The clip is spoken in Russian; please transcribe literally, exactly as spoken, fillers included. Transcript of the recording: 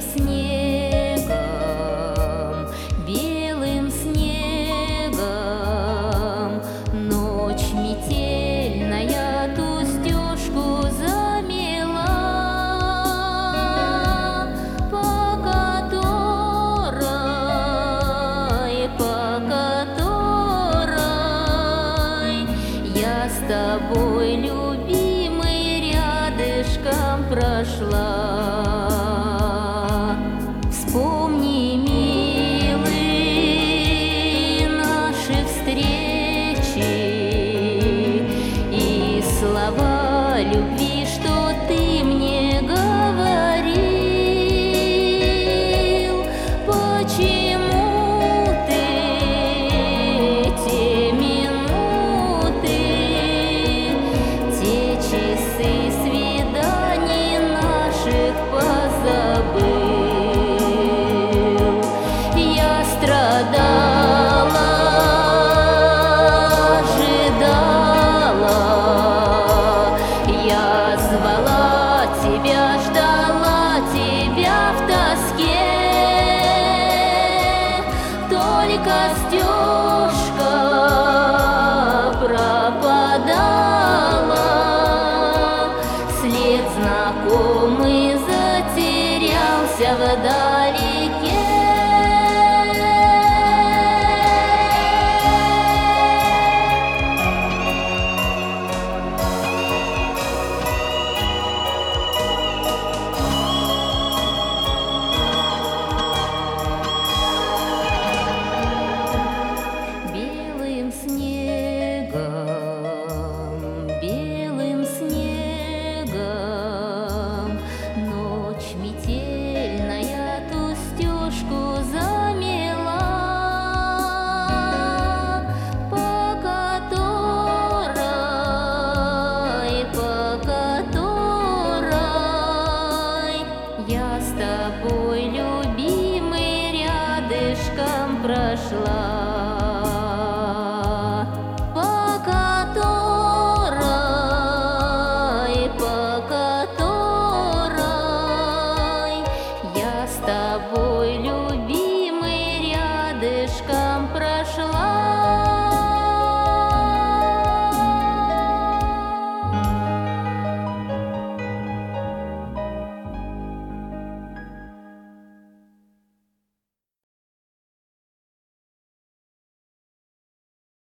снегом, белым снегом. Ночь метельная ту стежку замела, по которой, по которой я с тобой, любимый, рядышком прошла. Вспомни, милый, наши встречи и слова любви, что ты мне говорил. Почему ты те минуты, те часы свиданий наших позабыл? Страдала, ожидала, я звала тебя, ждала тебя в тоске. Только стежка пропадала, след знакомый затерялся вдалеке. Белым снегом, ночь метельная ту стежку замела, по которой, по которой я с тобой, любимый, рядышком прошла.